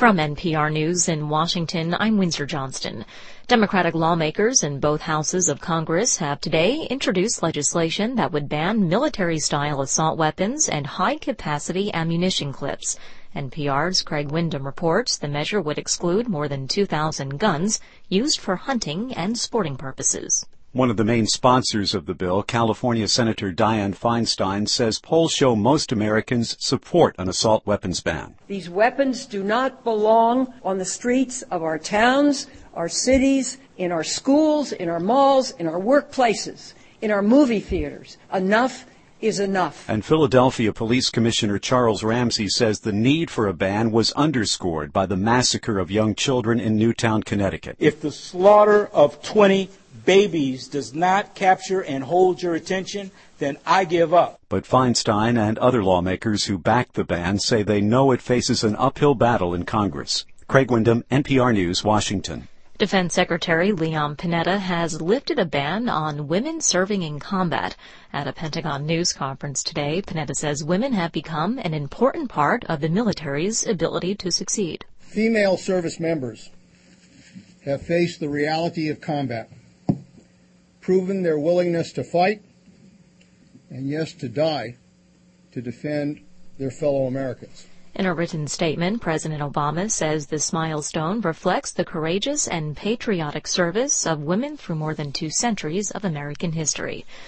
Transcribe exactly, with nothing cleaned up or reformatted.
From N P R News in Washington, I'm Windsor Johnston. Democratic lawmakers in both houses of Congress have today introduced legislation that would ban military-style assault weapons and high-capacity ammunition clips. N P R's Craig Windham reports the measure would exclude more than two thousand guns used for hunting and sporting purposes. One of the main sponsors of the bill, California Senator Dianne Feinstein, says polls show most Americans support an assault weapons ban. These weapons do not belong on the streets of our towns, our cities, in our schools, in our malls, in our workplaces, in our movie theaters. Enough is enough. And Philadelphia Police Commissioner Charles Ramsey says the need for a ban was underscored by the massacre of young children in Newtown, Connecticut. If the slaughter of twenty babies does not capture and hold your attention, then I give up. But Feinstein and other lawmakers who backed the ban say they know it faces an uphill battle in Congress. Craig Windham, N P R News, Washington. Defense Secretary Leon Panetta has lifted a ban on women serving in combat. At a Pentagon news conference today, Panetta says women have become an important part of the military's ability to succeed. Female service members have faced the reality of combat, proven their willingness to fight, and yes, to die, to defend their fellow Americans. In a written statement, President Obama says this milestone reflects the courageous and patriotic service of women through more than two centuries of American history.